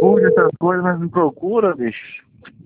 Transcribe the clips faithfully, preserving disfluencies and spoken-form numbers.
curte essas coisas, mas me procura, bicho.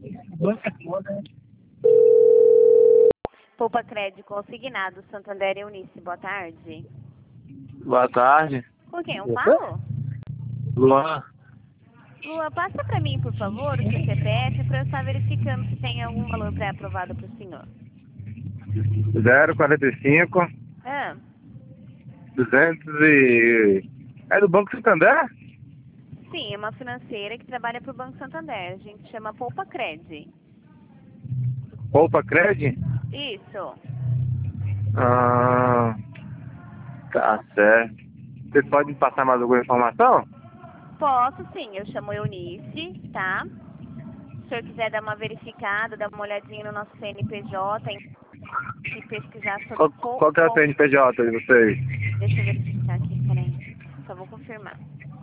Poupa Crédito Consignado, Santander Eunice, boa tarde. Boa tarde. Com quem eu falo? Luan. Lua, passa pra mim, por favor, o seu C P F para eu estar verificando se tem algum valor pré-aprovado para o senhor. zero quarenta e cinco, Ah, duzentos e... É do Banco Santander? sim, é uma financeira que trabalha para o Banco Santander. A gente chama Poupa Crédito. Poupa Cred? Isso. Ah, tá certo. Você pode me passar mais alguma informação? Posso, sim. Eu chamo Eunice, tá? Se o senhor quiser dar uma verificada, dar uma olhadinha no nosso C N P J e pesquisar sobre... Qual, Co qual que é o co C N P J de vocês? Deixa eu verificar aqui, peraí. Só vou confirmar.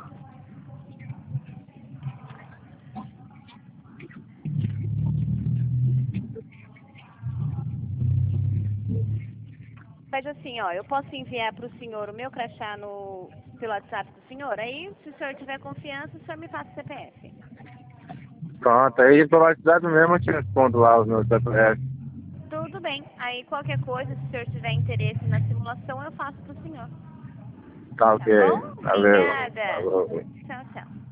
Faz assim, ó, eu posso enviar para o senhor o meu crachá no, pelo WhatsApp do senhor, aí se o senhor tiver confiança, o senhor me passa o C P F. Pronto, aí pelo WhatsApp mesmo eu te respondo lá os meus C P F. Tudo bem, aí qualquer coisa, se o senhor tiver interesse na simulação, eu faço para o senhor. Tá Tá ok. bom? Valeu. Obrigada. Falou. Tchau, tchau.